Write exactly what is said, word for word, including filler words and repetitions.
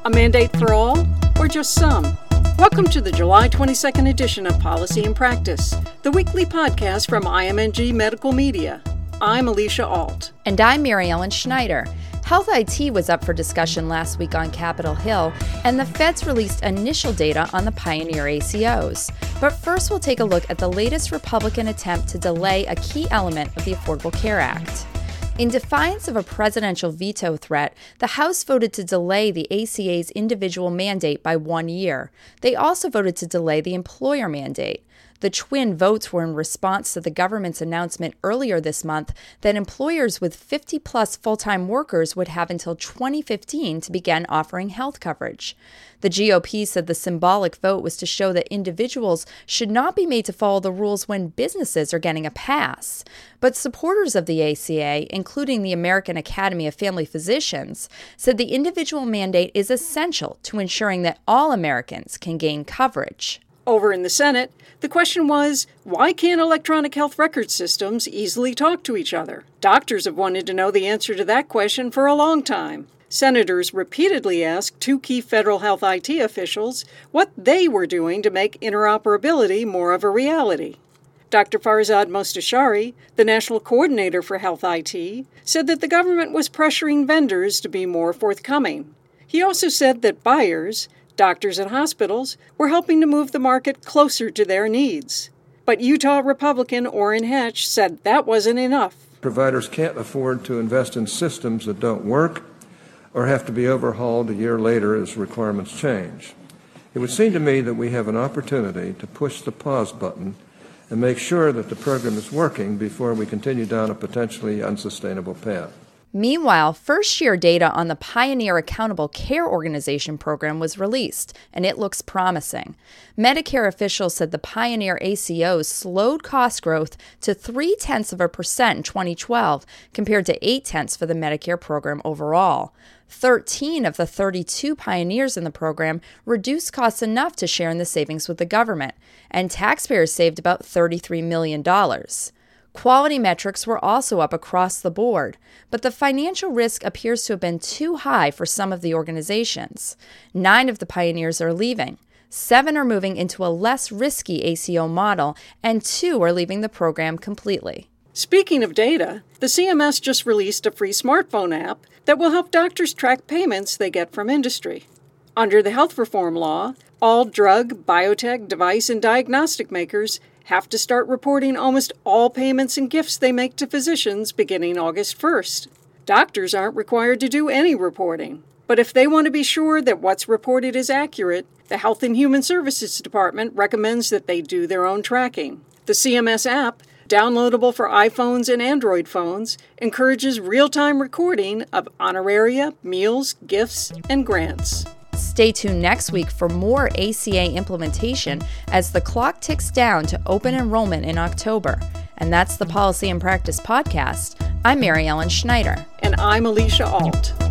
A mandate for all, or just some? Welcome to the July twenty-second edition of Policy in Practice, the weekly podcast from I M N G Medical Media. I'm Alicia Alt. And I'm Mary Ellen Schneider. Health I T was up for discussion last week on Capitol Hill, and the feds released initial data on the Pioneer A C Os. But first, we'll take a look at the latest Republican attempt to delay a key element of the Affordable Care Act. In defiance of a presidential veto threat, the House voted to delay the A C A's individual mandate by one year. They also voted to delay the employer mandate. The twin votes were in response to the government's announcement earlier this month that employers with fifty plus full-time workers would have until twenty fifteen to begin offering health coverage. The G O P said the symbolic vote was to show that individuals should not be made to follow the rules when businesses are getting a pass. But supporters of the A C A, including the American Academy of Family Physicians, said the individual mandate is essential to ensuring that all Americans can gain coverage. Over in the Senate, the question was, why can't electronic health record systems easily talk to each other? Doctors have wanted to know the answer to that question for a long time. Senators repeatedly asked two key federal health I T officials what they were doing to make interoperability more of a reality. Doctor Farzad Mostashari, the National Coordinator for Health I T, said that the government was pressuring vendors to be more forthcoming. He also said that buyers, doctors and hospitals, were helping to move the market closer to their needs. But Utah Republican Orrin Hatch said that wasn't enough. Providers can't afford to invest in systems that don't work or have to be overhauled a year later as requirements change. It would seem to me that we have an opportunity to push the pause button and make sure that the program is working before we continue down a potentially unsustainable path. Meanwhile, first-year data on the Pioneer Accountable Care Organization program was released, and it looks promising. Medicare officials said the Pioneer A C Os slowed cost growth to three-tenths of a percent in twenty twelve, compared to eight-tenths for the Medicare program overall. thirteen of the thirty-two pioneers in the program reduced costs enough to share in the savings with the government, and taxpayers saved about thirty-three million dollars. Quality metrics were also up across the board, but the financial risk appears to have been too high for some of the organizations. Nine of the pioneers are leaving. Seven are moving into a less risky A C O model, and two are leaving the program completely. Speaking of data, the C M S just released a free smartphone app that will help doctors track payments they get from industry. Under the health reform law, all drug, biotech, device, and diagnostic makers have to start reporting almost all payments and gifts they make to physicians beginning August first. Doctors aren't required to do any reporting, but if they want to be sure that what's reported is accurate, the Health and Human Services Department recommends that they do their own tracking. The C M S app, downloadable for iPhones and Android phones, encourages real-time recording of honoraria, meals, gifts, and grants. Stay tuned next week for more A C A implementation as the clock ticks down to open enrollment in October. And that's the Policy in Practice podcast. I'm Mary Ellen Schneider. And I'm Alicia Alt.